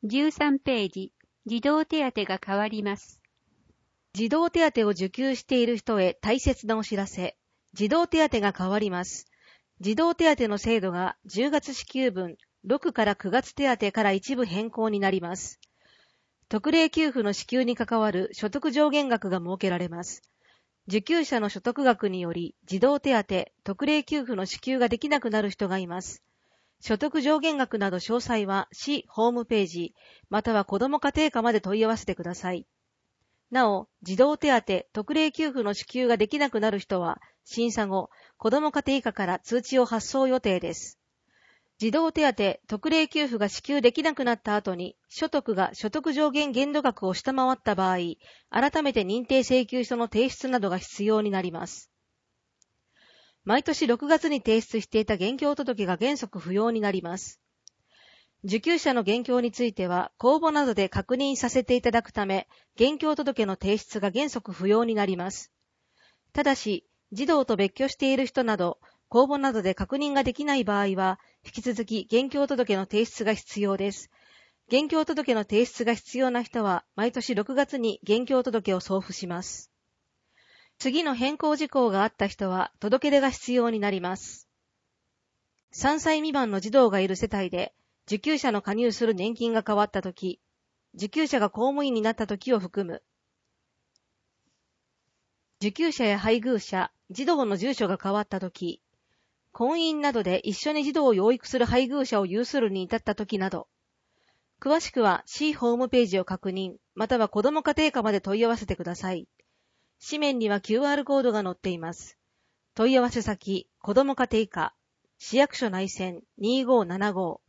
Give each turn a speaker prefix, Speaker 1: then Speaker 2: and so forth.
Speaker 1: 13ページ、児童手当が変わります。
Speaker 2: 児童手当を受給している人へ大切なお知らせ。児童手当が変わります。児童手当の制度が10月支給分、6から9月手当から一部変更になります。特例給付の支給に関わる所得上限額が設けられます。受給者の所得額により児童手当、特例給付の支給ができなくなる人がいます。所得上限額など詳細は市ホームページ、または子ども家庭課まで問い合わせてください。なお、児童手当、特例給付の支給ができなくなる人は、審査後、子ども家庭課から通知を発送予定です。児童手当、特例給付が支給できなくなった後に、所得が所得上限限度額を下回った場合、改めて認定請求書の提出などが必要になります。毎年6月に提出していた現況届が原則不要になります。受給者の現況については、公募などで確認させていただくため、現況届の提出が原則不要になります。ただし、児童と別居している人など、公募などで確認ができない場合は、引き続き現況届の提出が必要です。現況届の提出が必要な人は、毎年6月に現況届を送付します。次の変更事項があった人は、届け出が必要になります。3歳未満の児童がいる世帯で、受給者の加入する年金が変わったとき、受給者が公務員になったときを含む。受給者や配偶者、児童の住所が変わったとき、婚姻などで一緒に児童を養育する配偶者を有するに至ったときなど、詳しくは市ホームページを確認、または子ども家庭課まで問い合わせてください。紙面には QR コードが載っています。問い合わせ先、子ども家庭課、市役所内線2575